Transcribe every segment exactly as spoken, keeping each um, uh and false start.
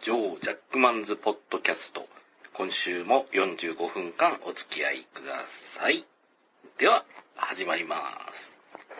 ジョー・ジャックマンズ・ポッドキャスト。今週もよんじゅうごふんかんお付き合いください。では、始まります。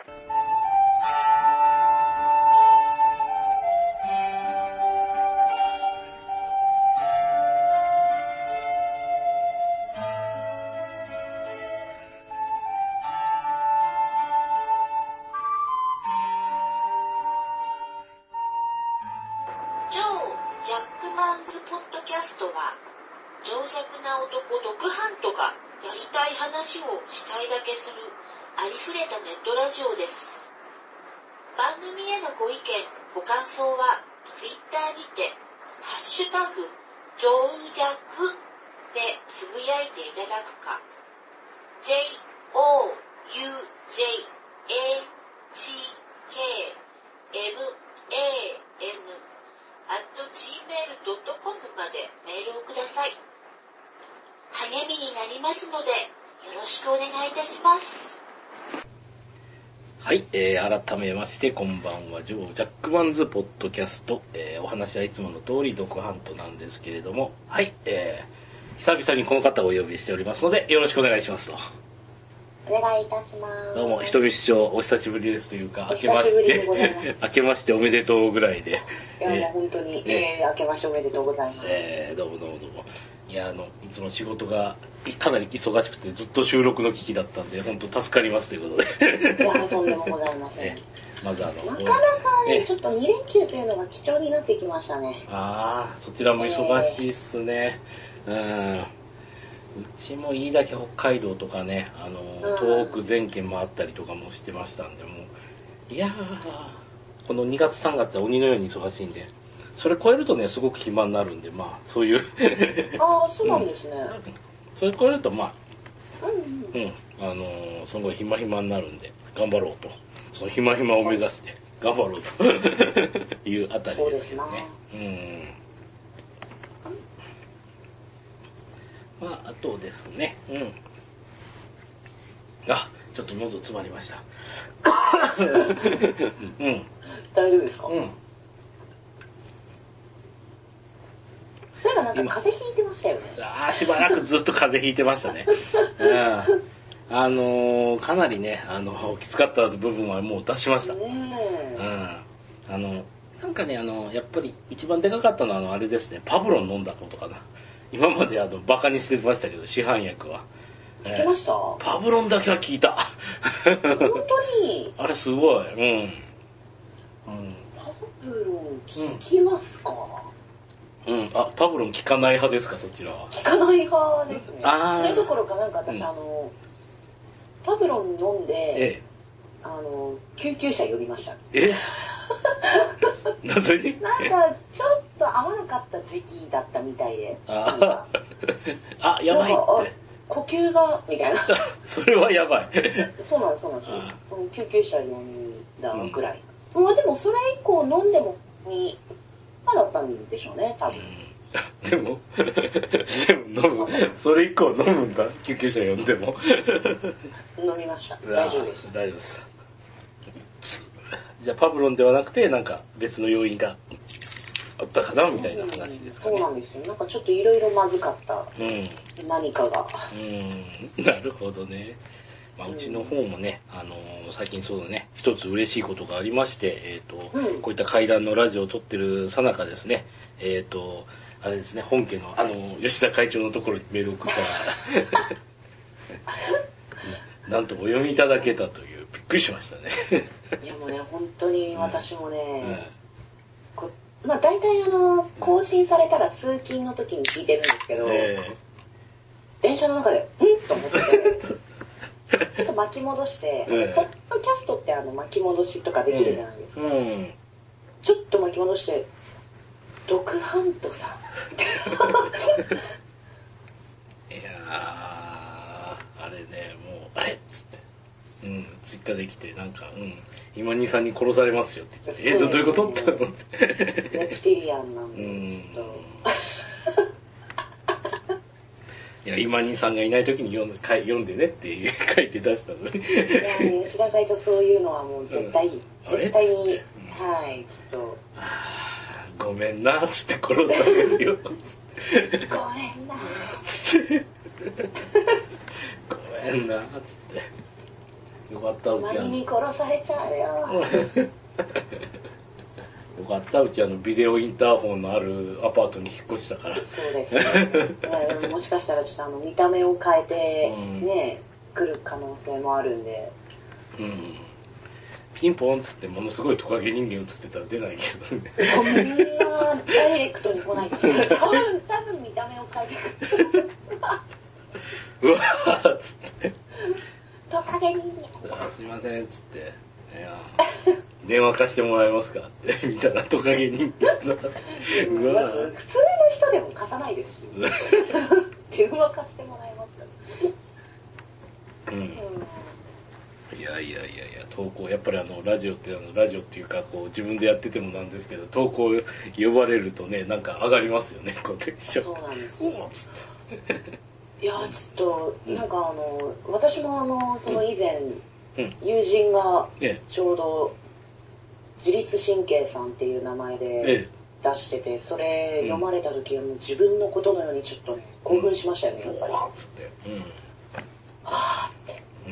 ジョー・ジャックマンズ・ポッドキャストは、情弱な男ドクハントがやりたい話をしたいだけするありふれたネットラジオです。番組へのご意見、ご感想はツイッターにてハッシュタグジョージャックでつぶやいていただくか ジェイオーユージェイエージーケーエムエーエヌ アットジーメールドットコム までメールをください。励みになりますのでよろしくお願いいたします。 はい、えー、改めましてこんばんは。ジョー・ジャックマンズ・ポッドキャスト、えー、お話はいつもの通りドクハントなんですけれども、はい、えー、久々にこの方をお呼びしておりますのでよろしくお願いしますと。 お願いいたします。 どうも、ひとみ師匠、お久しぶりですというか、 明けまして、 明けましておめでとうぐらいで。 いや、もう本当に、えー、明けましておめでとうございます。 えー、どうもどうもどうも。いや、あの、いつも仕事がかなり忙しくて、ずっと収録の危機だったんで、本当助かりますということで。 いや、とんでもございません。 まずあの、 なかなかね、ちょっとに連休というのが貴重になってきましたね。 あー、そちらも忙しいっすね。えー、うん。うちもいいだけ北海道とかね、あの、東北全県回ったりとかもしてましたんで、もう、いやー、このにがつさんがつは鬼のように忙しいんで、それ超えるとね、すごく暇になるんで、まあ、そういう。 ああ、そうなんですね。 うん、それ超えると、まあ、 うん、うん、 うん、あのー、すごい暇暇になるんで、頑張ろうと。その暇暇を目指して、頑張ろうというあたりですよね。うん。まあ、あとですね、うん。あ、ちょっと喉詰まりました。うん。 大丈夫ですか？ うん。 そういえばなんか風邪ひいてましたよね。 ああ、しばらくずっと風邪ひいてましたね。うん、あのー、かなりね、あの、きつかった部分はもう出しました。ねえ。うん。あの、なんかね、あの、やっぱり一番でかかったのは、あの、あれですね、パブロン飲んだことかな。今まであの、バカにしてましたけど、市販薬は。 聞きました、えー、パブロンだけは聞いた。 本当にあれすごい。うん。うん、 パブロン聞きますか？ うん、うん。あ、パブロン効かない派ですか、そちらは。 効かない派ですね。 ああ。 それどころかなんか私、うん、あの、パブロン飲んで、ええ、あの、救急車呼びました。 えなぜに？ なんか、ちょっと合わなかった時期だったみたいで。 ああ、やばいって。 呼吸が、みたいな。 それはやばい。 そうなんです、そうなんですよ。救急車呼んだぐらい。うん、まあでもそれ以降飲んでもいい派だったんでしょうね、多分。 うん、でも、でも飲む、それ以降飲むんだ、救急車呼んでも。 飲みました。大丈夫です。 大丈夫です。じゃあパブロンではなくて、なんか別の要因があったかなみたいな話ですかね。 そうなんですよ。なんかちょっといろいろまずかった。うん。何かが。 うん。なるほどね。まあ、うちの方もね、あのー、最近そうだね、一つ嬉しいことがありまして、えっ、ー、と、うん、こういった怪談のラジオを撮ってるさなかですね、えっ、ー、と、あれですね、本家の、あの、吉田会長のところにメールを送ったら、なんとお読みいただけたという、びっくりしましたね。 いやもうね、本当に私もね、うんうんこまあ大体あの、更新されたら通勤の時に聞いてるんですけど、えー、電車の中で、んと思って、ちょっと巻き戻して、えー、ポッドキャストってあの巻き戻しとかできるじゃないですか。うんうん、ちょっと巻き戻して、ドクハントさん。 いやー、あれね、もう、あれっつって。うん、ツイッターで来て、なんか、うん、今にさんに殺されますよって言って、え、どういうことって思って。 レプティリアンなんで、ちょっと。 いや、今にさんがいない時に読んで、読んでねって書いて出したのに。 いやね、吉田会長そういうのはもう絶対、うん、絶対に、うん、はい、ちょっと。 ごめんな、つって殺されるよ。 ごめんな。 ごめんな、つって。よかった、うち周りに殺されちゃうよ。 よかった、うちあのビデオインターホンのあるアパートに引っ越したから。 そうですね。もしかしたらちょっとあの見た目を変えてね、うん、来る可能性もあるんで。 うん。ピンポンっつってものすごいトカゲ人間映ってたら出ないけどね。 そんなダイレクトに来ないけど、多分、多分見た目を変えてくる。 うわーっつって。 トカゲ人間。すいませんっつって。いや電話貸してもらえますかって見たらトカゲ人間の。うわ普通の人でも貸さないですし。電話貸してもらえますか。 うん。うんいやいやいやいや、投稿、やっぱりあの、ラジオって、あの、ラジオっていうか、こう、自分でやっててもなんですけど、投稿呼ばれるとね、なんか上がりますよね、こうやって。 そうなんですよ。いや、ちょっと、なんかあの、私もあの、その以前、うん、友人が、ちょうど、自律神経さんっていう名前で出してて、それ読まれた時はもう自分のことのようにちょっとね、興奮しましたよね、やっぱり。 わーっつって。うん。 あーって。 うん。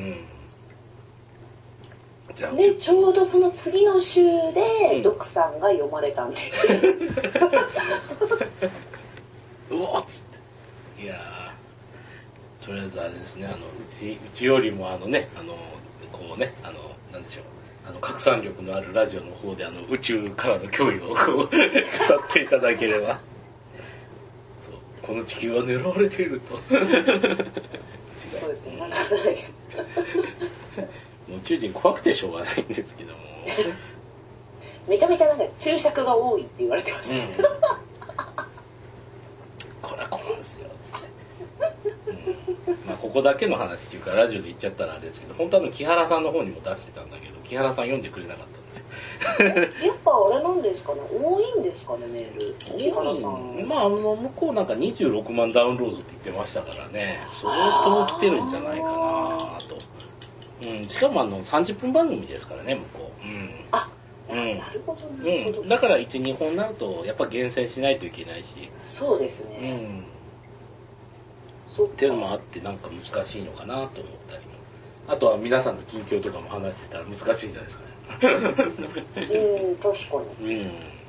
で、ちょうどその次の週で、ドクさんが読まれたんで。 うわっつって。いやー、とりあえずあれですね、あの、うち、うちよりもあのね、あの、こうね、あの、なんでしょう、あの、拡散力のあるラジオの方で、あの、宇宙からの脅威をこう、語っていただければ。そう、この地球は狙われていると。 そうですね、なんか、 宇宙人怖くてしょうがないんですけどもめちゃめちゃなんか注釈が多いって言われてます、うん、 これはこうなんですよつって、うんまあ、ここだけの話っていうかラジオで言っちゃったらあれですけど本当は木原さんの方にも出してたんだけど木原さん読んでくれなかったんでやっぱあれなんですかね多いんですかねメール木原さんまああの向こうなんかにじゅうろくまんダウンロードって言ってましたからね相当来てるんじゃないかなとうん、しかもあのさんじゅっぷん番組ですからね向こう、うん、 あ、うん、なるほどなるほど、 うん、だからいち、にほんになるとやっぱ厳選しないといけないしそうですね、 うん、そうっていうのもあってなんか難しいのかなと思ったりもあとは皆さんの近況とかも話してたら難しいんじゃないですかねうん確かに、 うん、い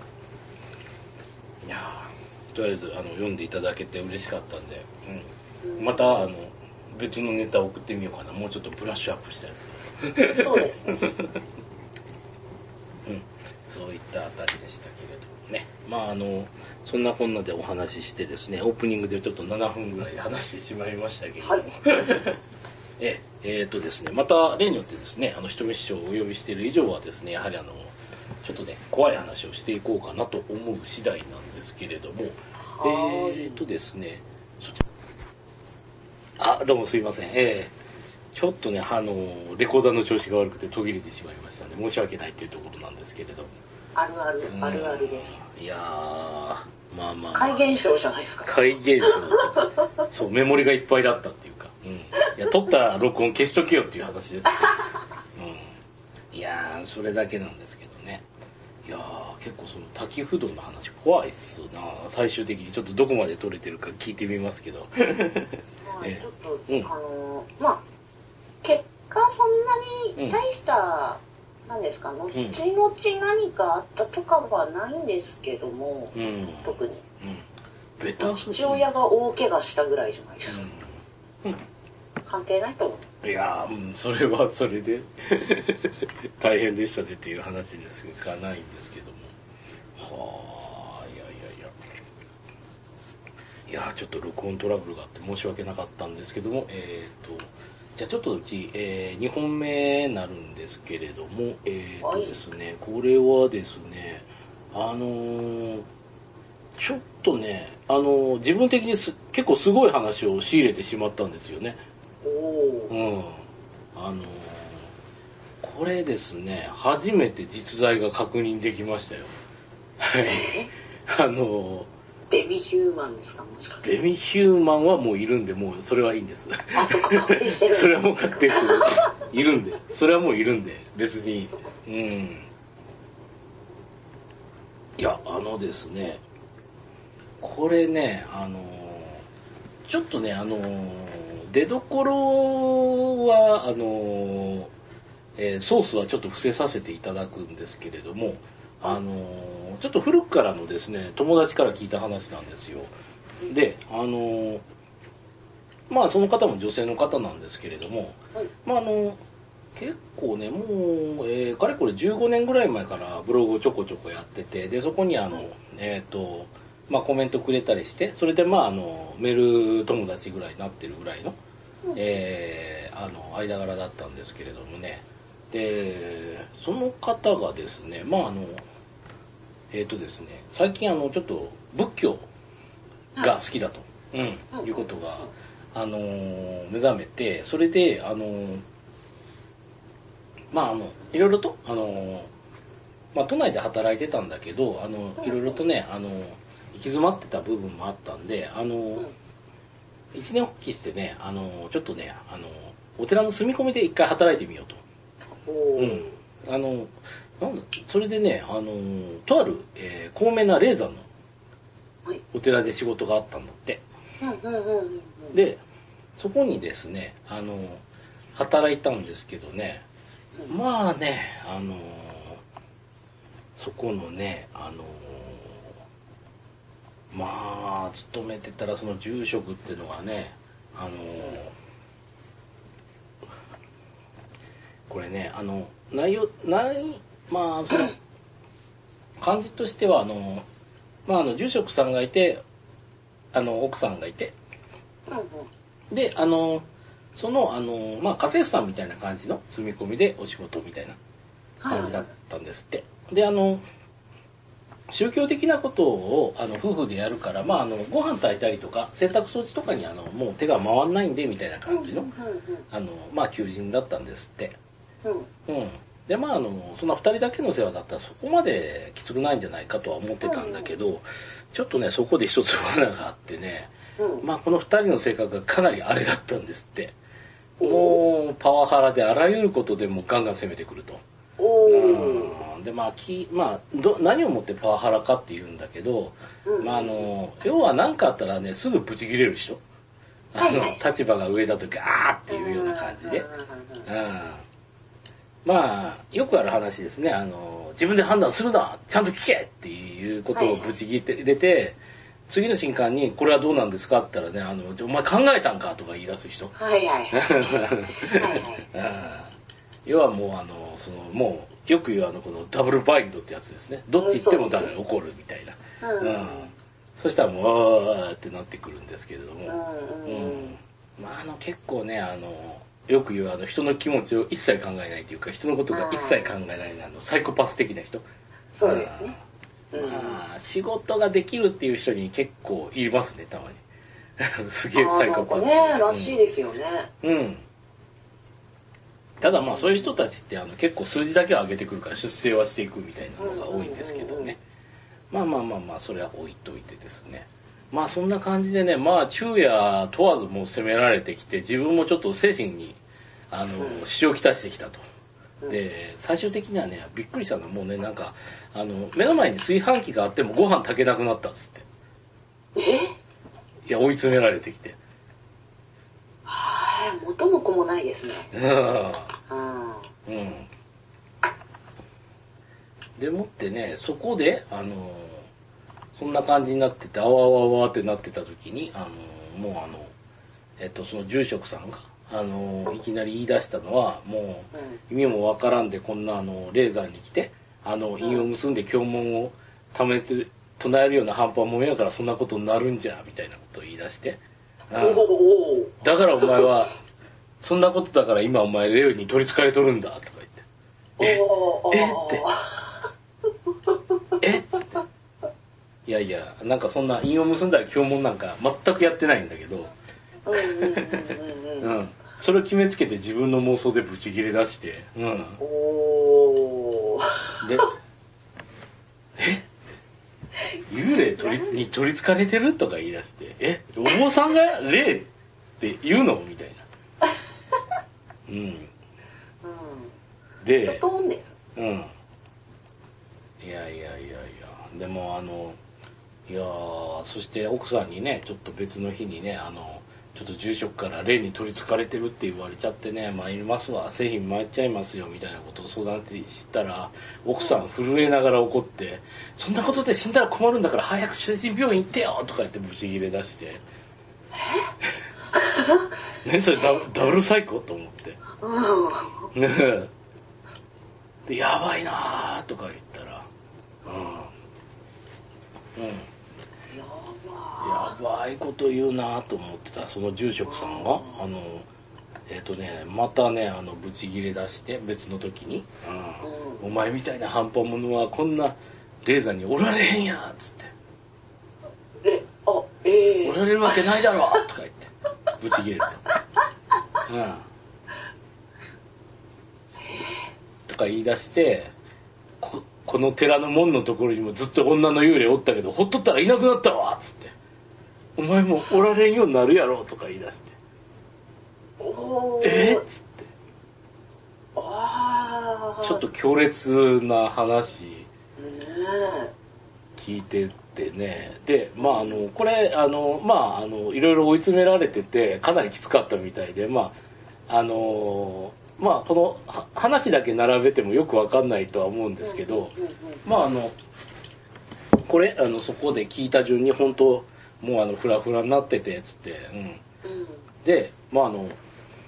やとりあえずあの読んでいただけて嬉しかったんで、うん、またあの別のネタを送ってみようかな。もうちょっとブラッシュアップしたやつ。 そうですね。うん。 そういったあたりでしたけれどもね。まああの、そんなこんなでお話ししてですね、オープニングでちょっとななふんぐらい話してしまいましたけれども。はい、え、えー、とですね、また例によってですね、あの、人見師匠をお呼びしている以上はですね、やはりあの、ちょっとね、怖い話をしていこうかなと思う次第なんですけれども、えーとですね、あ、どうもすいません。えー、ちょっとね、あの、レコーダーの調子が悪くて途切れてしまいましたので、申し訳ないというところなんですけれども。 あるある、あるあるです。 いやー、まあまあ。 怪現象じゃないですか。 怪現象。そう、メモリがいっぱいだったっていうか。うん。いや、撮った録音消しとけよっていう話です。うん。いやー、それだけなんですけどね。いやー、結構その滝不動の話怖いっすな最終的にちょっとどこまで撮れてるか聞いてみますけど。 まあ、ちょっと、うん、あの、まあ、結果そんなに大した、うん、なんですか、後々何かあったとかはないんですけども、うん、特に。うんベター父親が大怪我したぐらいじゃないですか。うんうん、関係ないと思う。 いやー、うん、それはそれで大変でしたねっていう話ですがないんですけども。はあ、いやいやいや。いやー、ちょっと録音トラブルがあって申し訳なかったんですけども、えーと、じゃあちょっとうち、えー、にほんめになるんですけれども、えーとですね、これはですね、あのー、ちょっとね、あの、自分的にす結構すごい話を仕入れてしまったんですよね。 おー。 うん。あの、これですね、初めて実在が確認できましたよ。はい。あの、 デミヒューマンですか、もしかして。 デミヒューマンはもういるんで、もうそれはいいんです。 あ、そっか、確定してる。 それはもう確定してる。いるんで。それはもういるんで、別に。うん。 いや、あのですね、これね、あの、ちょっとね、あの、出どころは、あの、えーソースはちょっと伏せさせていただくんですけれども、あの、ちょっと古くからのですね、友達から聞いた話なんですよ。で、あの、まあその方も女性の方なんですけれども、 はい。 まああの、結構ね、もう、えーかれこれじゅうごねんぐらい前からブログをちょこちょこやってて、で、そこにあの、えっ、と、まあコメントくれたりして、それでまああの、メール友達ぐらいになってるぐらいの、えーあの、間柄だったんですけれどもね。で、その方がですね、まああの、えっ、とですね、最近あの、ちょっと仏教が好きだと、うん、いうことが、あの、目覚めて、それで、あの、まあ、あの、いろいろと、あの、まあ、都内で働いてたんだけど、あの、いろいろとね、あの、行き詰まってた部分もあったんで、あの、一年発起してね、あの、ちょっとね、あの、お寺の住み込みで一回働いてみようと。 おー。 うん。あの、なんだそれでね、あの、とある、えー高名な霊山のはい。 お寺で仕事があったんだって。 うんうんうんうんうん。 で、そこにですね、あの、働いたんですけどね、 うん、 まあね、あの、そこのね、あの、まあ、勤めてたらその住職っていうのがね、あの、これね、あの、内容、ないまあ、その、感じとしては、あの、まあ、あの、住職さんがいて、あの、奥さんがいて、 うんうん。 で、あの、その、あの、まあ、家政婦さんみたいな感じの住み込みでお仕事みたいな感じだったんですって。で、あの、宗教的なことをあの夫婦でやるから、まあ、あのご飯炊いたりとか洗濯掃除とかにあのもう手が回んないんでみたいな感じの、あのまあ、求人だったんですって。 うんうん。 うん。で、まあ、あの、そんなふたりだけの世話だったらそこまできつくないんじゃないかとは思ってたんだけど、ちょっとね、そこで一つ罠があってね、 うん。 まあ、このふたりの性格がかなりあれだったんですって。もう、パワハラであらゆることでもうガンガン攻めてくると。 おうんで、まあ、きまあど、何をもってパワハラかって言うんだけど、 うんまあ、あの、要は何かあったらね、すぐブチ切れる人。あの、 はいはい立場が上だとガーっていうような感じで。うんまあ、よくある話ですね。あの、自分で判断するなちゃんと聞けっていうことをブチ切れて、次の瞬間に、これはどうなんですかって言ったらね、あの、お前考えたんかとか言い出す人。 はいはいはい。はいはい。 うん要はもうあの、その、もう、よく言うあの、このダブルバインドってやつですね。どっち行っても誰に怒るみたいな。 うんうん。そしたらもう、あーってなってくるんですけれども。 うんうんうんまあ、あの、結構ね、あの、よく言うあの、人の気持ちを一切考えないというか、人のことが一切考えないあの、サイコパス的な人。 そうですね。うんまあ、仕事ができるっていう人に結構いますね、たまに。すげえサイコパス。 あーなんかね、らしいですよね。 うん。うんただまあそういう人たちってあの結構数字だけは上げてくるから出世はしていくみたいなのが多いんですけどね。まあまあまあまあそれは置いといてですね。まあそんな感じでね、まあ昼夜問わずもう責められてきて自分もちょっと精神にあの支障をきたしてきたと。で、最終的にはね、びっくりしたのはもうね、なんか、あの、目の前に炊飯器があってもご飯炊けなくなったっつって。 えいや、追い詰められてきて。 はい、元も子もないですね。 うん。うん。でもってね、そこで、あの、そんな感じになってて、あわあわあわってなってた時に、あの、もうあの、えっと、その住職さんが、あの、いきなり言い出したのは、もう、意味もわからんで、こんなあの、霊山に来て、あの、印を結んで経文を貯めて、唱えるような半端もんやからそんなことになるんじゃ、みたいなことを言い出して。 おおだからお前は、そんなことだから今お前霊に取り憑かれとるんだ、とか言って。 おえ、えって。えっつって。いやいや、なんかそんな印を結んだら経文なんか全くやってないんだけど、 うんうんうんうんうん。それを決めつけて自分の妄想でブチ切れ出して、うん。 おーで、え幽霊取りに取り憑かれてるとか言い出して、えお坊さんが霊って言うのみたいな。うん。 うんで、 キョトンです。 うん。いやいやいやいや。 でもあのいやー、そして奥さんにね、ちょっと別の日にね、あのちょっと住職から霊に取り憑かれてるって言われちゃってね、参りますわ、製品参っちゃいますよみたいなことを相談して知ったら、奥さん震えながら怒って、そんなことで死んだら困るんだから早く精神病院行ってよとか言ってブチギレ出して、え何それ、ダブ、ダブルサイコと思って、ねえ、でやばいなーとか言ったら、うんうん、やばいこと言うなと思ってたその住職さんが、あのえっ、ー、とねまたね、あのブチギレ出して別の時に、うん、お前みたいな半端者はこんな霊山におられへんやっつって、 えあえー、 おられるわけないだろとか言ってブチギレて、うん、とか言い出して、ここの寺の門のところにもずっと女の幽霊おったけどほっとったらいなくなったわっつって、お前もおられんようになるやろとか言い出して、 おえー、っつって、 あちょっと強烈な話ね聞いててね、でまああのこれあのまああのいろいろ追い詰められててかなりきつかったみたいで、まああのまあこの話だけ並べてもよくわかんないとは思うんですけど、まああのこれあのそこで聞いた順に本当もうあのフラフラになっててつって、うん、でまああの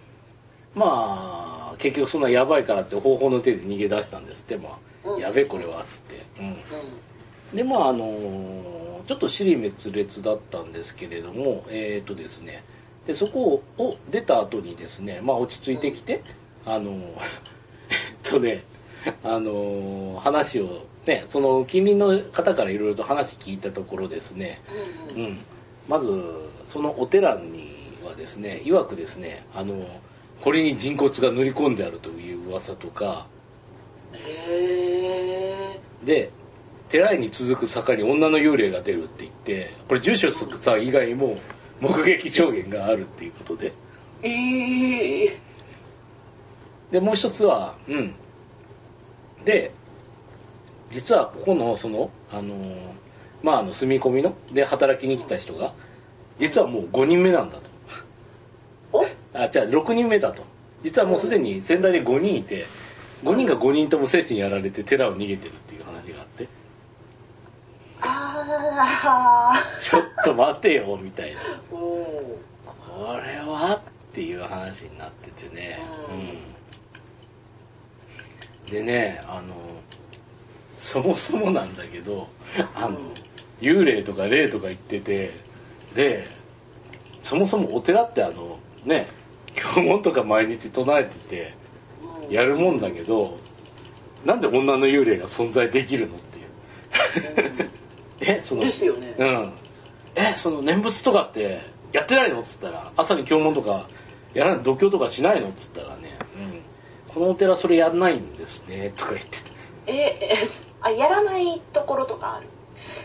まあ結局そんなやばいからって方法の手で逃げ出したんですって、まあやべえこれはつって、うん、でまああのちょっと支離滅裂だったんですけれども、えっとですね、でそこを出た後にですね、まあ落ち着いてきて、あのえっとねあの話をね、その近隣の方からいろいろと話聞いたところですね、うんうん、まずそのお寺にはですね、曰くですね、あのこれに人骨が塗り込んであるという噂とか、 へーで寺に続く坂に女の幽霊が出るって言って、これ住所さん以外にも目撃証言があるっていうことで、 えー、 でもう一つは、うんで実はここのそのあのまああの住み込みので働きに来た人が実はもうごにんめなんだと。 おあ、じゃあろくにんめだと。実はもうすでに仙台でごにんいて、ごにんがごにんとも精神やられて寺を逃げてるっていう話があって、 あちょっと待てよみたいな、 おこれはっていう話になっててね、うん、でね、あのそもそもなんだけど、あの幽霊とか霊とか言ってて、でそもそもお寺ってあのね、経文とか毎日唱えててやるもんだけど、なんで女の幽霊が存在できるのっていう。え、そのですよね。 うん。え、その念仏とかってやってないのっつったら、朝に経文とかやらない、度胸とかしないのっつったらね、うん、このお寺それやんないんですねとか言ってて。 え、え、あ、やらないところとかある。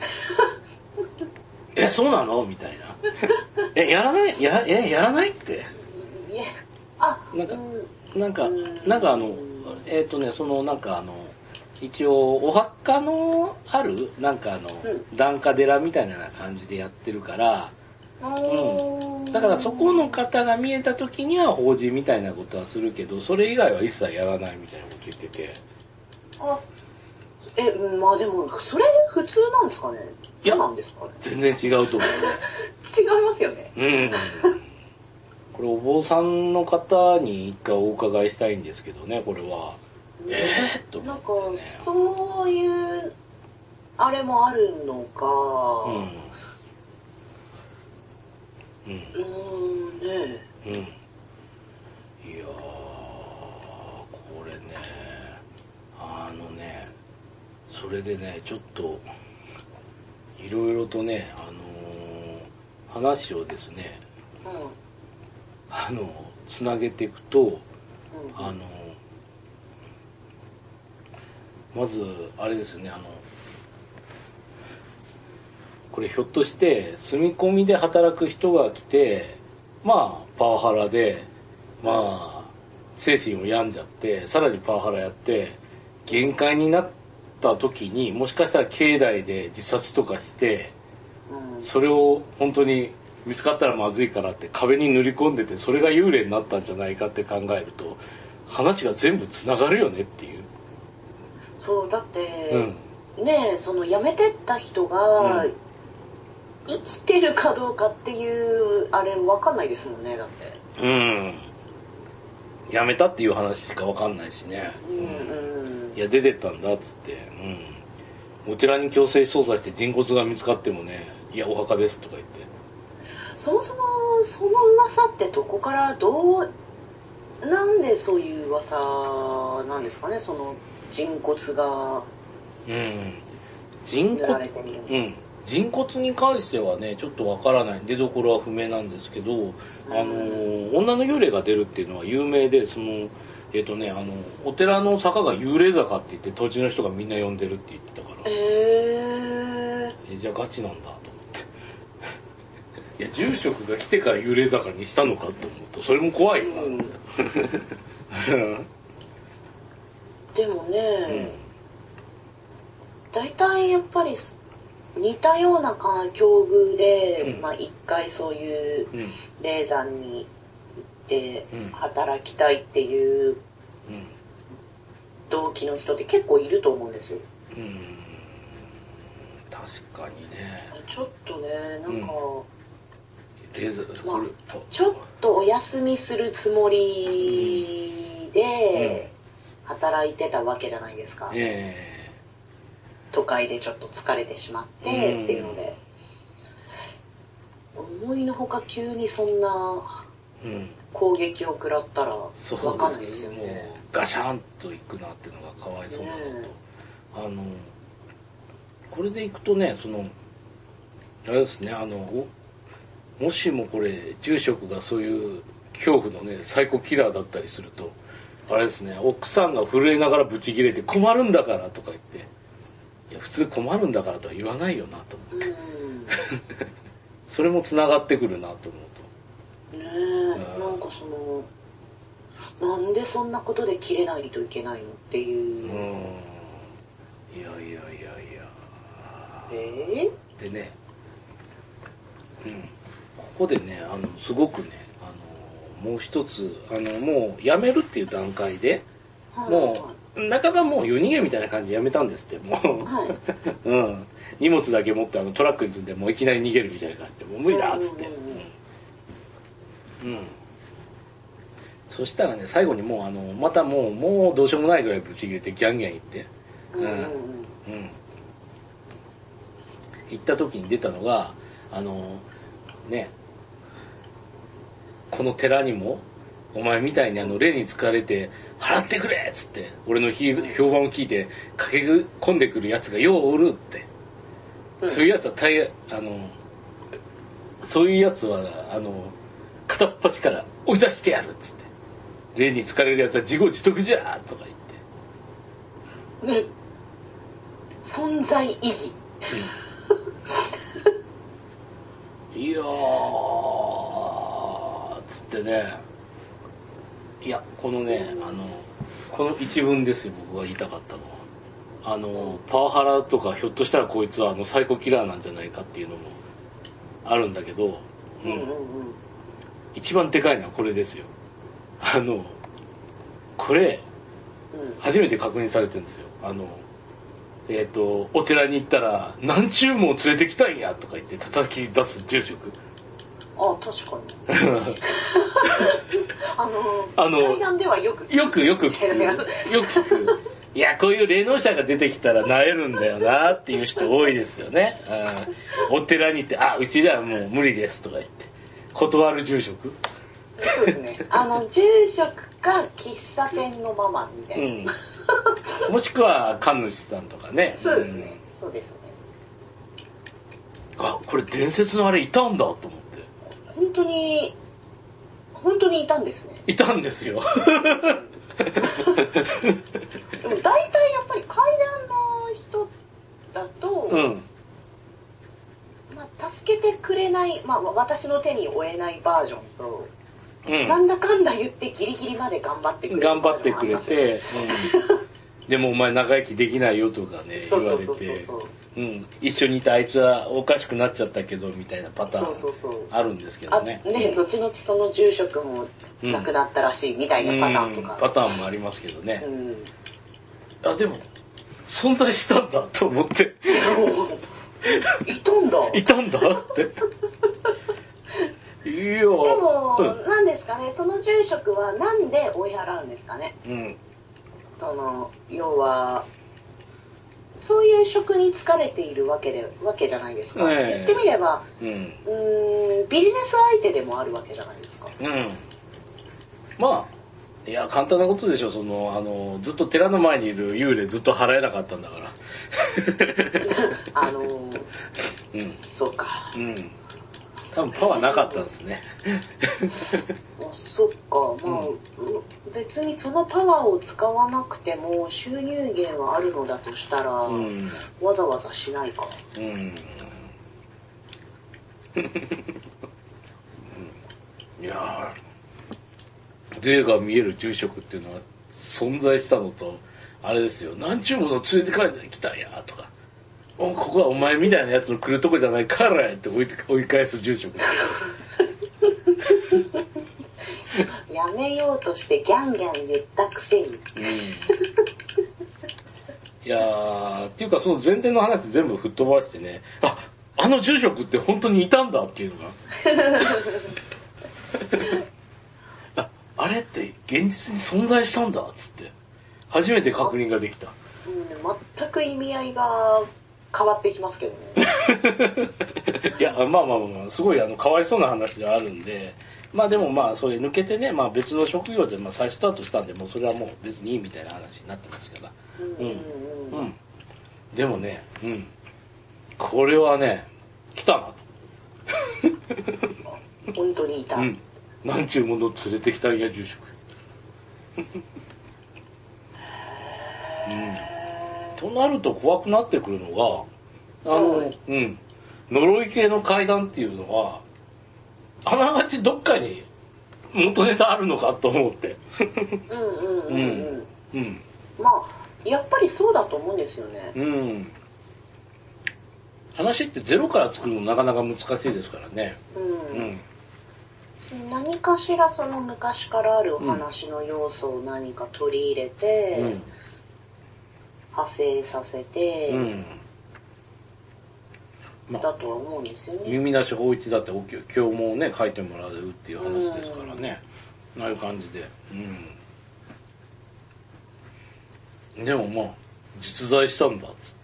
え、そうなのみたいな。え、やらないや、え、やらないって。 いや、あ、 なんか、なんか、なんかあの、えっとね、そのなんかあの、一応お墓のあるなんかあの、うん、檀家寺みたいな感じでやってるから、うん、だからそこの方が見えた時には法事みたいなことはするけど、それ以外は一切やらないみたいなこと言ってて。 あ、え、まあでもそれ普通なんですかね。いや、なんですかね。 全然違うと思うね。 違いますよね。 うん。これお坊さんの方に一回お伺いしたいんですけどね、これは。えー、っと、ね、 なんかそういうあれもあるのか、 うん、うん、 うーんね、 うん、いやーこれね、あのね、それでねちょっといろいろとね、あのー、話をですね、うん、あのつなげていくと、うん、あのまずあれですよね、あのこれひょっとして住み込みで働く人が来て、まあパワハラでまあ精神を病んじゃって、さらにパワハラやって限界になっった時にもしかしたら境内で自殺とかして、 うん、 それを本当に見つかったらまずいからって壁に塗り込んでて、それが幽霊になったんじゃないかって考えると話が全部つながるよねっていう。 そうだって、うん、ねえ、その辞めてった人が、うん、生きてるかどうかっていうあれ分かんないですもんね。だってうん、辞めたっていう話しか分かんないしね、 うんうん、 いや出てったんだっつって、うん、お寺に強制捜査して人骨が見つかってもね、いやお墓ですとか言って、 そもそもその噂ってどこからどう、なんでそういう噂なんですかね、その人骨が塗られてる、うん、うん、人骨に関してはねちょっとわからない、出所は不明なんですけど、うん、あの女の幽霊が出るっていうのは有名で、そのえっとね、あのお寺の坂が幽霊坂って言って土地の人がみんな呼んでるって言ってたから、 えー、 えじゃあガチなんだと思って、いや住職が来てから幽霊坂にしたのかと思うとそれも怖いな、うん、 でもね、だいたいやっぱり似たような境遇で、うん、まあ一回そういう霊山に行って働きたいっていう動機の人って結構いると思うんですよ。 うん、確かにね。 ちょっとね、なんか、 うん、 まあ、ちょっとお休みするつもりで働いてたわけじゃないですか。 うん、えー都会でちょっと疲れてしまってっていうので、うん、思いのほか急にそんな攻撃を食らったら分かんないですよね。もうガシャンといくなっていうのがかわいそうなのと、ね、あのこれでいくとね、そのあれですね、あのもしもこれ住職がそういう恐怖のねサイコキラーだったりするとあれですね、奥さんが震えながらブチ切れて困るんだからとか言って、いや普通困るんだからとは言わないよなと思って、うん、それもつながってくるなと思うとねえ、なんかそのなんでそんなことで切れないといけないのっていう、うん、 いやいやいやいや、 えー、でね、うん、ここでね、あのすごくね、あのもう一つ、あのもう辞めるっていう段階で、はい、もう半ばもう夜逃げみたいな感じでやめたんですって、もう、はい、うん、荷物だけ持ってあのトラックに積んでもういきなり逃げるみたいな感じで、もう無理だっつって、うん、うん、そしたらね最後にもうあのまたもうもうどうしようもないぐらいブチ切れてギャンギャン言って、うん、うん、うん、行った時に出たのがあのね、この寺にもお前みたいにあの霊に疲れて払ってくれっつって俺の評判を聞いて駆け込んでくるやつがようおるって、うん、そういうやつは大あのそういうやつはあの片っ端から追い出してやるっつって、霊に疲れるやつは自業自得じゃとか言って、 ね、存在意義、 うん、いやーつってね、いやこのね、あのこの一文ですよ、僕が言いたかったのは。あのパワハラとかひょっとしたらこいつはあのサイコキラーなんじゃないかっていうのもあるんだけど、うんうんうん、一番でかいのはこれですよ。あのこれ、うん、初めて確認されてるんですよ。あのえっとお寺に行ったら何十も連れてきたんやとか言って叩き出す住職。 あ、確かに。あの、あの階段ではよくよくよく聞く。よく聞く。いや、こういう霊能者が出てきたらなえるんだよなっていう人多いですよね。お寺に行って、あ、うちではもう無理ですとか言って、断る住職。 そうですね。あの、住職か喫茶店のママみたいな。 うん、もしくは神主さんとかね。 そうですね。うん、そうですね。 あ、これ伝説のあれいたんだと思って。 本当に、本当にいたんですね。 いたんですよ。でも大体やっぱり階段の人だと、うん、まあ、助けてくれない、まあ、私の手に負えないバージョンと、うん、なんだかんだ言ってギリギリまで頑張ってくれる、 頑張ってくれて、 でもお前長生きできないよとかね、言われて、うん、一緒にいたあいつはおかしくなっちゃったけどみたいなパターンあるんですけどね。 そうそうそうね、後々その住職も亡くなったらしいみたいなパターンとか。 うん、パターンもありますけどね。 うん、 あ、でも、存在したんだと思って。 いたんだ。 いたんだって。いやでも、うん、なんですかね、その住職はなんで追い払うんですかね。 うん。その、要は、そういう職に疲れているわけで、わけじゃないですか。えー、言ってみれば、うん、うーん、ビジネス相手でもあるわけじゃないですか。 うん。まあ、いや、簡単なことでしょ。その、あの、ずっと寺の前にいる幽霊ずっと払えなかったんだから。 あのー、うん。そうか。 うん。多分パワーなかったんですね。 あ、そっか。まあ、うん、別にそのパワーを使わなくても収入源はあるのだとしたら、うん、わざわざしないか。うん。 いやー、霊が見える住職っていうのは存在したのと、あれですよ、何ちゅうもの連れて帰ってきたんやとか。ここはお前みたいなやつの来るとこじゃないからやって追い追い返す住職。 やめようとしてギャンギャン言ったくせに。うん、 いやー、っていうかその前提の話全部吹っ飛ばしてね、あ、あの住職って本当にいたんだっていうのが。あ、あれって現実に存在したんだっつって、初めて確認ができた。 うん、全く意味合いが変わってきますけどね。 いや、まあまあまあ、すごいあの、かわいそうな話ではあるんで、まあでもまあ、それ抜けてね、まあ別の職業でまあ再スタートしたんで、もうそれはもう別にいいみたいな話になってますから。うん。うん。うん。でもね、うん。これはね、来たなと。 本当にいた。うん。 なんちゅうものを連れてきたんや、住職。うん。となると怖くなってくるのが、あの、うん、うん、呪い系の階段っていうのは、あながちどっかに元ネタあるのかと思って。 うんうんうんうん。うん。まあ、やっぱりそうだと思うんですよね。うん。 話ってゼロから作るのなかなか難しいですからね。うん。 うん、何かしらその昔からあるお話の要素を何か取り入れて、うん、派生させて、うんまあ、だとは思うんですよね。 耳なし法一だって今日もね書いてもらうっていう話ですからね。うん、ああいう感じで。うん。でもまあ実在したんだっつって。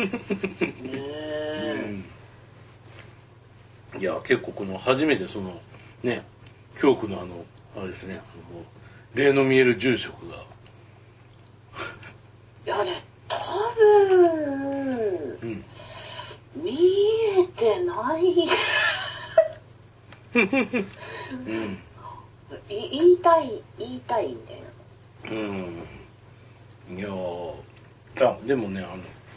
ねえ、うん。いや結構この初めてそのね恐怖のあのあれですねあの霊の見える住職が。 いやね多分。うん。見えてない、うん、言いたい言いたいみたいな。 うん。いやー、あでもねあの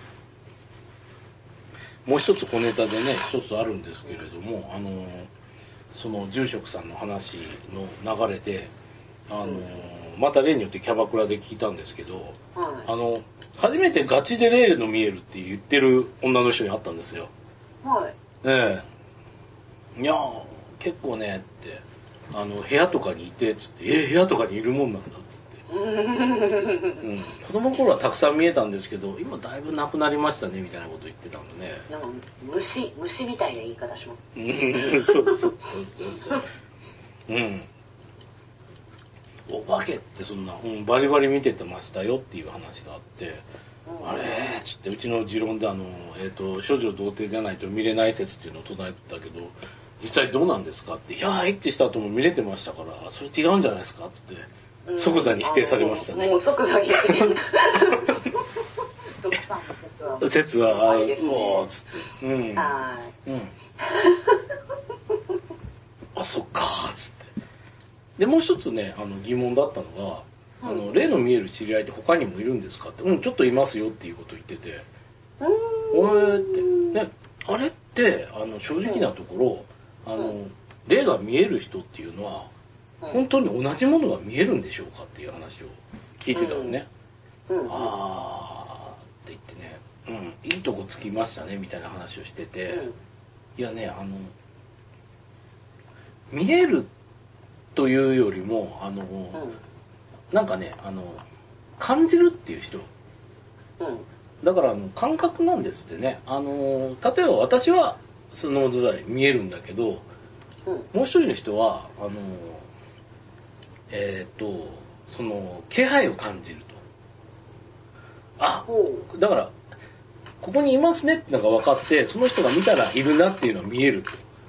もう一つ小ネタでね一つあるんですけれども、あのその住職さんの話の流れであの、うん、また例によってキャバクラで聞いたんですけど、はい、あの初めてガチで霊の見えるって言ってる女の人に会ったんですよ。はい。ええ。いやー、結構ね、って、あの、部屋とかにいて、つって、えー、部屋とかにいるもんなんだ、つって。うん。子供の頃はたくさん見えたんですけど、今だいぶなくなりましたね、みたいなこと言ってたんでね。 なんか、虫、虫みたいな言い方します。 うん、そうそうそうそう。うん。お化けってそんな、うん、バリバリ見ててましたよっていう話があって、うん、あれーつってうちの持論であの、えっと、処女童貞じゃないと見れない説っていうのを唱えてたけど、実際どうなんですかって、いやー、エッチした後も見れてましたから、それ違うんじゃないですかつって、うん、即座に否定されましたね。 もう即座に否定。徳さんの説は。 説は、あれ、もう、つって。うん。はい。うん。あ、そっかーつって。で、もう一つね、あの疑問だったのが、あの、霊の見える知り合いって他にもいるんですかって、うん、ちょっといますよっていうことを言ってて、うーん。おえって、ね、あれって、あの、正直なところ、あの、霊が見える人っていうのは、本当に同じものが見えるんでしょうかっていう話を聞いてたのね。 うんうん、 あーって言ってね、うん、いいとこつきましたねみたいな話をしてて、うん、いやね、あの見えるというよりもあの、うん、なんかね、あの感じるっていう人、うん、だからあの感覚なんですってね。あの例えば私はスノーズライ見えるんだけど、うん、もう一人の人はあのえっとその気配を感じると。あ、だからここにいますねってのが分かって、その人が見たらいるなっていうのが見えると。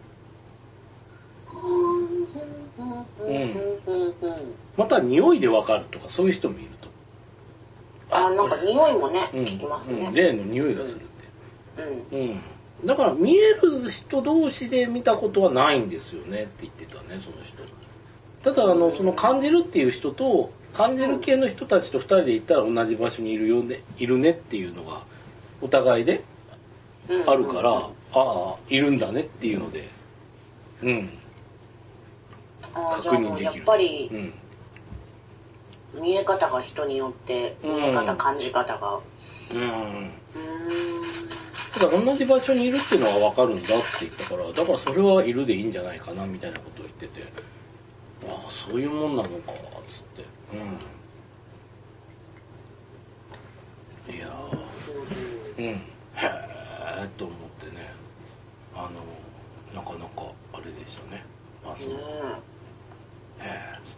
うん。また匂いで分かるとかそういう人もいると。 あ、なんか匂いもね、うん、聞きますね。 うん、例の匂いがするって。うん。うん。だから見える人同士で見たことはないんですよねって言ってたね、その人。ただあのその感じるっていう人と感じる系の人たちとふたりで行ったら同じ場所にいるよね、いるねっていうのがお互いであるから、うんうんうん、ああいるんだねっていうので、うん。 あ、確認できる。やっぱり、うん、見え方が人によって見え方、うん、感じ方が。うん。うん。 ただ同じ場所にいるっていうのは分かるんだって言ったから、だからそれはいるでいいんじゃないかなみたいなことを言ってて、ああそういうもんなのかつって、うん。いやー、うん、へーと思ってね、あのなかなかあれでしたね。あその、へーつって、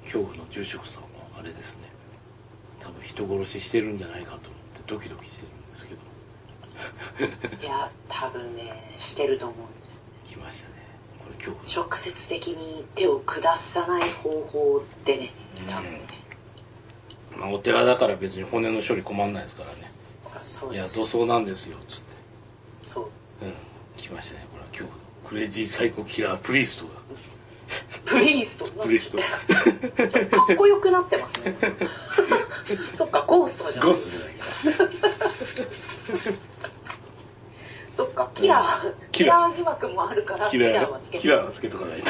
恐怖の住職さんはあれですね、多分人殺ししてるんじゃないかと思ってドキドキしてるんですけど。 いや、多分ね、してると思うんです。 来ましたね。これ恐怖。 直接的に手を下さない方法でね、多分ね。 うん、まあお寺だから別に骨の処理困んないですからね。そうです。いや、土葬なんですよ、つって。 そう。 うん。来ましたね、これは恐怖の。クレイジーサイコキラープリーストが。 プリーストプリースト。 かっこよくなってますね。そっか、ゴーストじゃん。 ゴーストじゃないか。 そっか、キラー、うん、キラー疑惑もあるから、キラーはつけとかないと。 キラーはつけとかないと。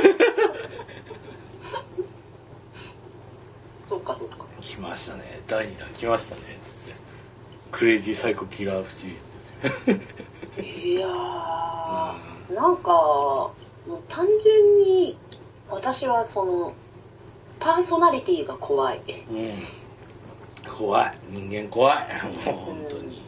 そっか、そっか。 来ましたね。だいにだん来ましたね。つって。クレイジーサイコキラーシリーズですよ。 いやー、うん、なんか、もう単純に、私はその、パーソナリティが怖い。 うん。怖い。人間怖い。もう本当に。うん。うん、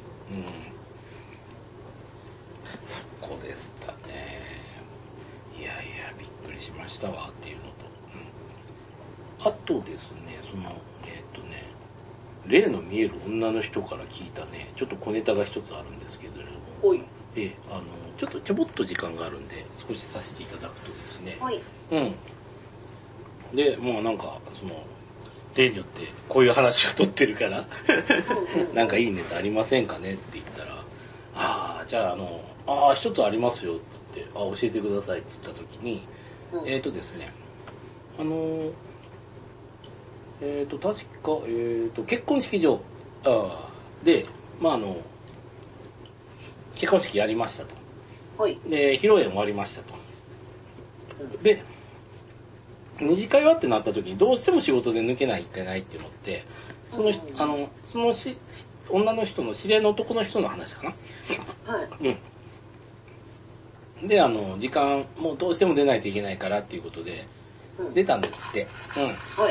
そこでしたね。いやいや、びっくりしましたわっていうのと。うん、あとですね、その、えっとね、例の見える女の人から聞いたね、ちょっと小ネタが一つあるんですけど、 はい。 え、あの、ちょっとちょぼっと時間があるんで、少しさせていただくとですね、 はい。 うん。で、もうなんか、その、例によってこういう話を取ってるからなんかいいネタありませんかねって言ったら、ああ、じゃああの、ああ、一つありますよっつって、あ教えてくださいっつった時に、うん、えっ、ー、とですね、あの、えっ、ー、と、確か、えっ、ー、と、結婚式場あで、まああの、結婚式やりましたと。 はい。 で、披露宴終わりましたと。うん、で、二次会はってなった時にどうしても仕事で抜けないといけないって思って、その、うん、あの、そのし女の人の知り合いの男の人の話かな。 はい。 うん。で、あの、時間、もうどうしても出ないといけないからっていうことで、うん、出たんですって。うん。 はい。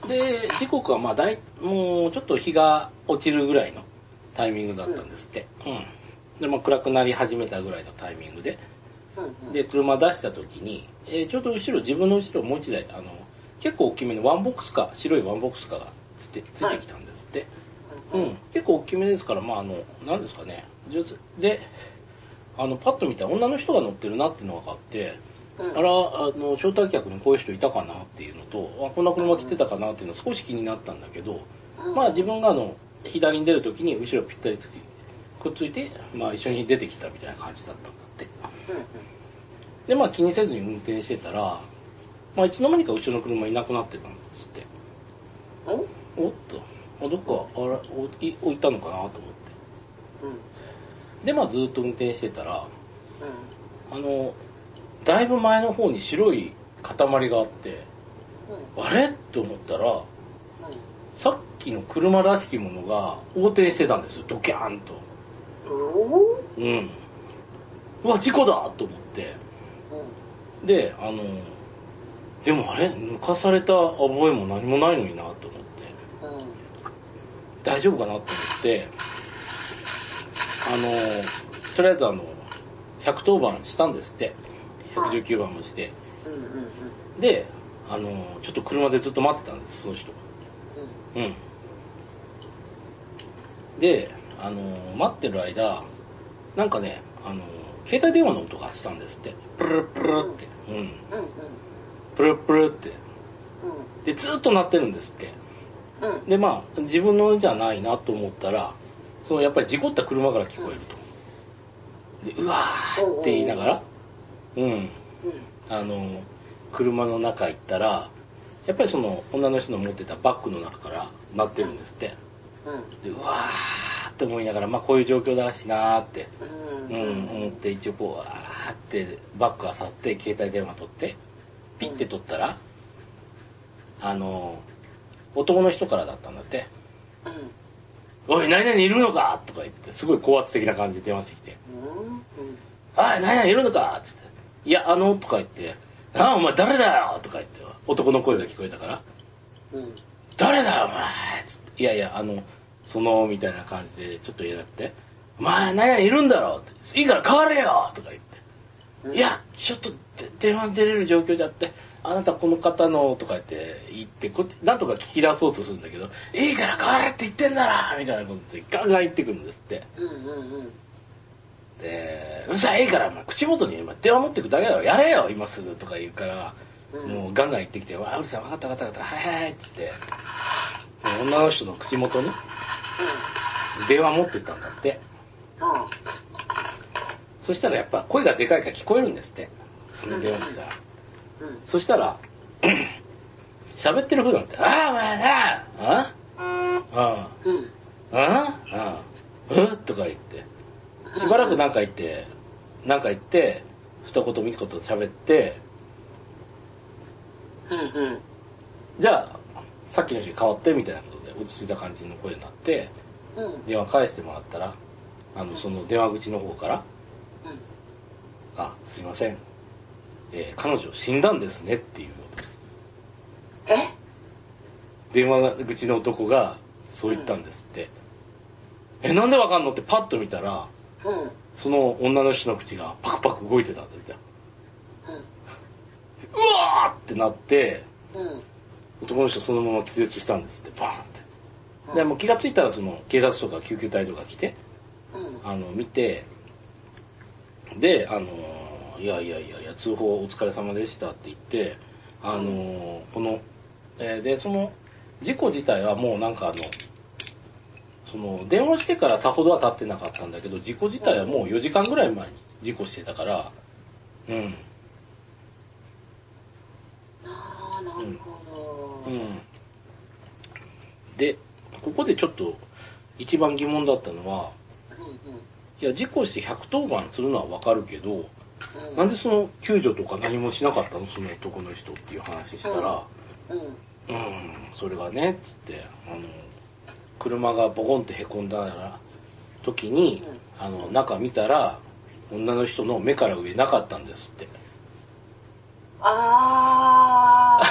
で、時刻はまあだい、もうちょっと日が落ちるぐらいのタイミングだったんですって。うん。うん、で、まあ暗くなり始めたぐらいのタイミングで。で、車出した時に、えー、ちょうど後ろ、自分の後ろもう一台、あの、結構大きめのワンボックスカー、白いワンボックスカーがつってついてきたんですって。はい、うん。結構大きめですから、まあ、あの、なんですかね。で、あの、パッと見たら女の人が乗ってるなっていうのが分かって、うん、あら、あの、招待客にこういう人いたかなっていうのと、あ、こんな車来てたかなっていうのは少し気になったんだけど、うん、まあ自分があの、左に出る時に後ろぴったりつき、くっついて、まあ一緒に出てきたみたいな感じだったんだって。うんうん、で、まあ気にせずに運転してたら、まあいつの間にか後ろの車いなくなってたんですって。おおっと、あどっか、あら、置いたのかなと思って。うん、で、まあずっと運転してたら、うん、あの、だいぶ前の方に白い塊があって、うん、あれと思ったら、 さっきの車らしきものが横転してたんですよ、ドキャーンと。うん。うわ、事故だと思って。うん、で、あの、でもあれ抜かされた覚えも何もないのになと思って。うん、大丈夫かなと思って、あの、とりあえずあの、ひゃくとおばんしたんですって。ひゃくじゅうきゅうばんもして。うんうんうん、で、あの、ちょっと車でずっと待ってたんです、その人。うん。うん。で、あの、待ってる間、なんかね、あの、携帯電話の音がしたんですって。プルプルって。うん。うんうん、プルプルって。うん、で、ずっと鳴ってるんですって。うん、で、まあ、自分のじゃないなと思ったら、そのやっぱり事故った車から聞こえると。で、うわーって言いながら、うん。うん、あの、車の中行ったら、やっぱりその女の人の持ってたバッグの中から鳴ってるんですって。うん、で、うわーって思いながら、まあこういう状況だしなーって、うん、うん、思って一応こう、わーってバッグあさって携帯電話取って、ピッて取ったら、うん、あの、男の人からだったんだって。うん、おい、何々いるのかとか言って、すごい高圧的な感じで電話してきて。うん、おい、何々いるのかつって。いや、あの、とか言って、ああ、お前誰だよとか言って、男の声が聞こえたから。うん、誰だよ、お前つって。いやいや、あの、その、みたいな感じでちょっと言えなくて。お前、何々いるんだろって。いいから変われよとか言って。うん、いや、ちょっと電話に出れる状況じゃって、あなたこの方のとか言って言って、こっち、なんとか聞き出そうとするんだけど、いいから変われって言ってんだろみたいなことでガンガン言ってくるんですって。うんうんうん。で、うるさい、いいから、まあ、口元に今電話持ってくだけだろ、やれよ、今すぐとか言うから、うん、もうガンガン言ってきて、わあ、うるさい、分かった分かった分かった、はいはいはいっつって、女の人の口元に、うん、電話持ってったんだって。うん、そしたらやっぱ声がでかいから聞こえるんですって、その電話来たら。うんうん、そしたら、喋ってる風なんて、ああ、お前なあ、ああ、うん、ああ、ああ、とか言って、しばらくなんか言って、なんか言って、二言三言喋って、うんうん、じゃあ、さっきの人変わってみたいなことで落ち着いた感じの声になって、うん、電話返してもらったら、あの、その電話口の方から、うん、あ、すいません、えー、彼女死んだんですねっていう。え？電話口の男がそう言ったんですって。うん、え、なんでわかんのってパッと見たら、うん、その女の人の口がパクパク動いてたんだみたいな。うん、うわーってなって、うん、男の人そのまま気絶したんですって、バーンって。うん、でもう気がついたらその警察とか救急隊とか来て、うん、あの見て、で、あのいやいやいやいや通報お疲れ様でしたって言って、あの、うん、この、えー、でその事故自体はもうなんかあの。その電話してからさほどは経ってなかったんだけど、事故自体はもうよじかんぐらい前に事故してたから、うん。 ああ、なるほど。うん。で、ここでちょっと一番疑問だったのは、うんうん、いや、事故してひゃくとおばんするのはわかるけど、うん、なんでその救助とか何もしなかったのその男の人っていう話したら、うん、うん、うん、それがね、つって、あの、車がボコンってへこんだ時に、うん、あの中見たら女の人の目から上なかったんですって。 あ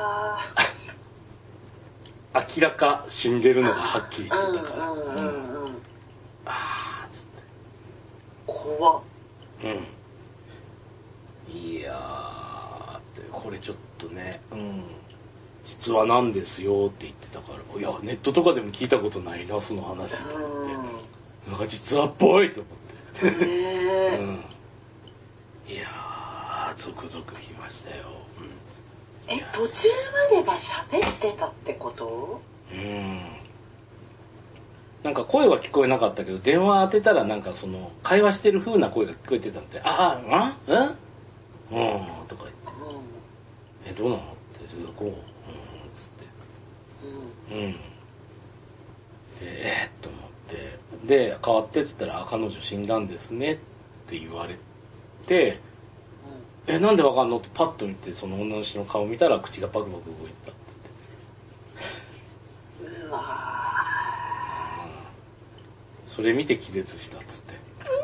あ明らか死んでるのがはっきりしてたから、 うんうんうんうん、 あーつって怖っ。 うんいやーってこれちょっとね、うん実はなんですよって言ってたから、いやネットとかでも聞いたことないなその話と思って、うん、なんか実話っぽいと思って、ねうん、いやーゾクゾクきましたよ、 うん、え途中までは喋ってたってこと？ うんなんか声は聞こえなかったけど電話当てたらなんかその会話してる風な声が聞こえてたんで、ああうんうんうんとか言って、うん、えどうなのってこううん。で、えー、っと思って。で、変わってって言ったら、彼女死んだんですねって言われて、うん、え、なんでわかんのってパッと見て、その女の人の顔見たら口がパクパク動いてたっつって。 うわーそれ見て気絶したっつって。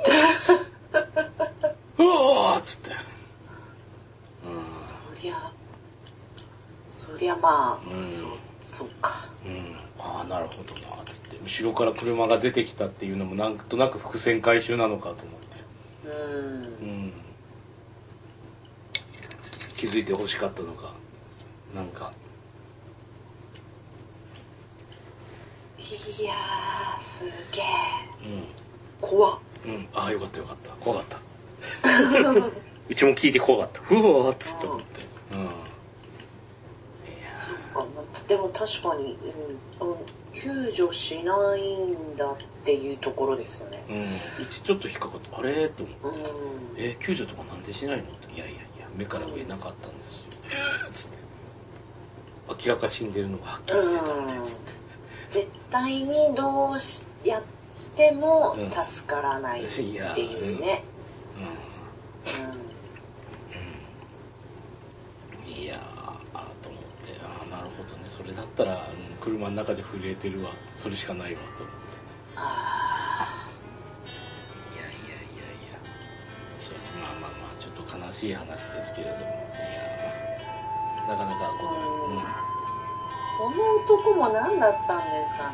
うわーっつって。うん、 そりゃ、そりゃまあ、 うん、 そう、そうか。 うん、ああ、なるほどな、つって。後ろから車が出てきたっていうのもなんとなく伏線回収なのかと思って。 うん。うん。 気づいて欲しかったのか。なんか。 いやー、すげー。 うん。 怖っ。 うん。ああ、よかったよかった。怖かった。うちも聞いて怖かった。ふわーっつって思って。うん。うん、 そうか、でも確かに、うん、救助しないんだっていうところですよね。 うん。うちちょっと引っかかった。あれと思って。うん、え、救助とかなんでしないのって。いやいやいや、目から上なかったんですよ。うん、つって。明らか死んでるのがはっきりしてたんで、つって。 絶対にどうしやっても助からないっていうね。 うん。うんうんいやー、と思って、あーなるほどね、それだったら、うん、車の中で震えてるわ、それしかないわ、と思って。あー。いやいやいやいや、そうです、まあまあまあ、ちょっと悲しい話ですけれども、いやなかなかこう、うん。 その男も何だったんですかね。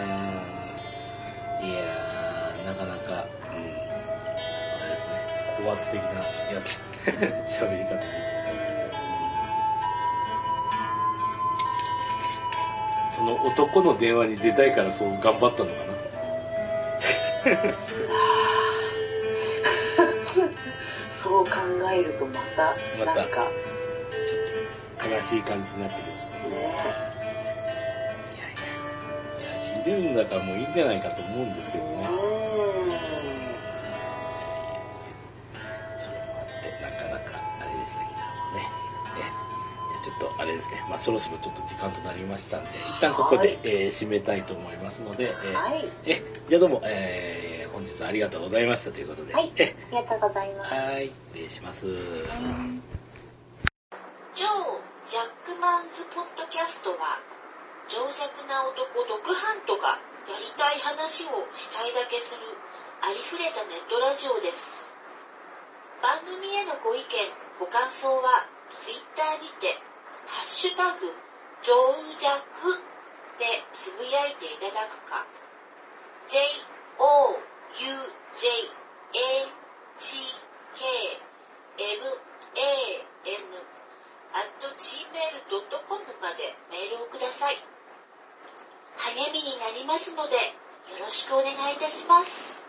うん。いやー、なかなか、うん、あれですね、高圧的な、やつ、喋り方で。その男の電話に出たいからそう頑張ったのかな。 そう考えるとまた、 またなんか、 ちょっと悲しい感じになってきましたね。ねいやいや、いや死んでるんだからもういいんじゃないかと思うんですけどね。うーん。それもあって、なかなかあれでしたけどね。ちょっとあれですね、まあそろそろちょっと時間となりましたんで、一旦ここで、えー、締めたいと思いますので、えーはい、えじゃあどうも、えー、本日ありがとうございましたということで。 はい、えありがとうございます。 はい、失礼します。 超ジャックマンズポッドキャストは、情弱な男ドクハントがやりたい話をしたいだけするありふれたネットラジオです。番組へのご意見、ご感想は、ツイッターにて、ハッシュタグ、ジョウジャクでつぶやいていただくか、ジェイオーユージェイエーエイチケーエムエーエヌ アット ジーメール ドット コム までメールをください。励みになりますので、よろしくお願いいたします。